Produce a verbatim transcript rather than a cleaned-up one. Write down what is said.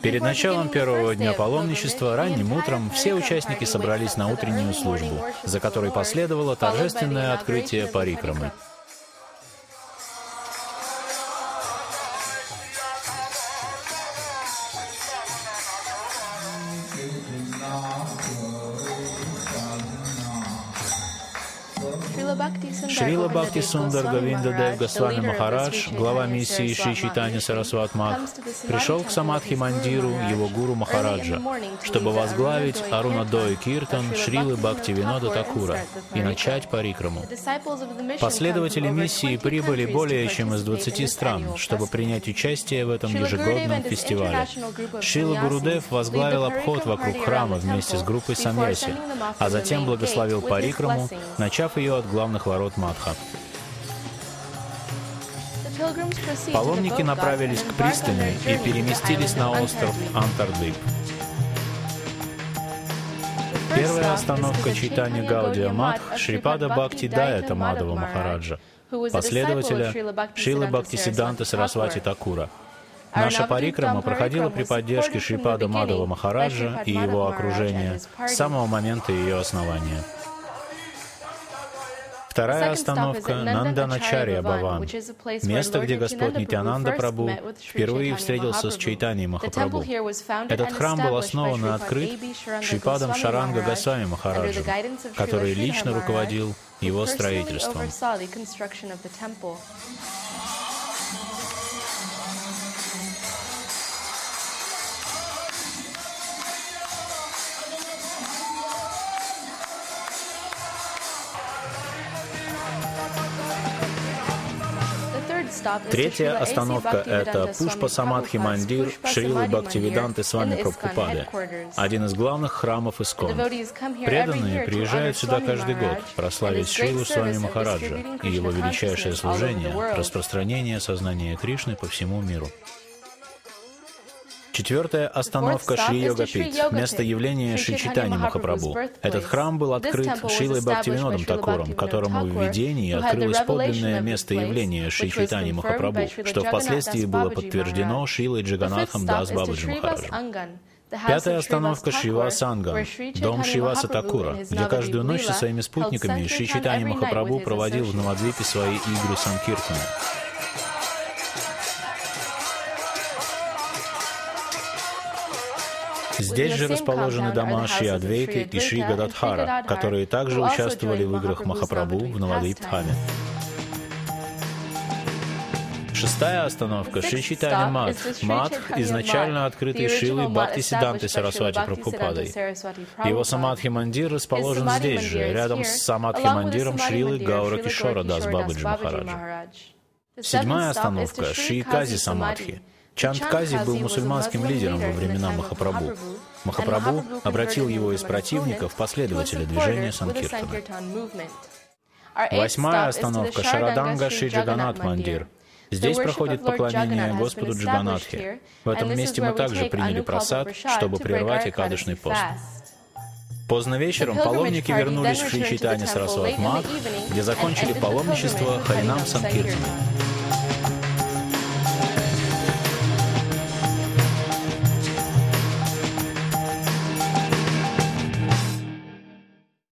Перед началом первого дня паломничества ранним утром все участники собрались на утреннюю службу, за которой последовало торжественное открытие парикрамы. Шрила Бхакти Сундар Говинда Дев Госвами Махарадж, глава миссии Шри Чайтанья Сарасват Мадх, пришел к Самадхи Мандиру его гуру Махараджа, чтобы возглавить Арунадой Киртан Шрилы Бхакти Винода Такура и начать парикраму. Последователи миссии прибыли более чем из двадцати стран, чтобы принять участие в этом ежегодном фестивале. Шрила Гурудев возглавил обход вокруг храма вместе с группой саньяси, а затем благословил парикраму, начав ее от главных ворот Мадха. Паломники направились к пристани и переместились на остров Антардвип. Первая остановка Чайтанья Гаудия Мадх — Шрипада Бхакти Дайата Мадхава Махараджа, последователя Шрилы Бхактисиддханты Сарасвати Такура. Наша парикрама проходила при поддержке Шрипада Мадхава Махараджа и его окружения с самого момента ее основания. Вторая остановка — Нанданачарья Бхаван, место, где Господь Нитьянанда Прабху впервые встретился с Чайтаньей Махапрабху. Этот храм был основан и открыт Шрипадом Шаранга Госвами Махараджем, который лично руководил его строительством. Третья остановка — это Пушпа Самадхи Мандир Шрилы Бхактивиданты Свами Прабхупады, один из главных храмов Искон. Преданные приезжают сюда каждый год прославить Шрилу Свами Махараджа и его величайшее служение — распространение сознания Кришны по всему миру. Четвертая остановка — Шри-Йога-Пит, место явления Шри Чайтаньи Махапрабху. Этот храм был открыт Шрилой Бхактивинодом Такуром, которому в видении открылось подлинное место явления Шри Чайтаньи Махапрабху, что впоследствии было подтверждено Шрилой Джаганатхом Дас Бабаджи Махараджем. Пятая остановка — Шриваса Анган, дом Шриваса Такура, где каждую ночь со своими спутниками Шри Чайтанья Махапрабху проводил в Навадвипе свои игры Санкиртана. Здесь же расположены дома Шри Адвейты и Шри Гададхара, которые также участвовали в играх Махапрабху в Навадвип-Дхаме. Шестая остановка — Шри Чайтанья Мадх, Мадх, изначально открытый Шрилой Бхактисиддхантой Сарасвати Прабхупадой. Его Самадхи-мандир расположен здесь же, рядом с Самадхи-мандиром Шрилы Гаура Кишора Дас Бабаджи Махараджа. Седьмая остановка — Шри Кази Самадхи. Чанд Кази был мусульманским лидером во времена Махапрабху. Махапрабху обратил его из противника в последователя движения Санкиртана. Восьмая остановка — Шараданга Шри Джаганат Мандир. Здесь проходит поклонение Господу Джаганатхе. В этом месте мы также приняли прасад, чтобы прервать экадышный пост. Поздно вечером паломники вернулись в Шри Чайтанья Сарасват Мадх, где закончили паломничество Харинам Санкиртаном.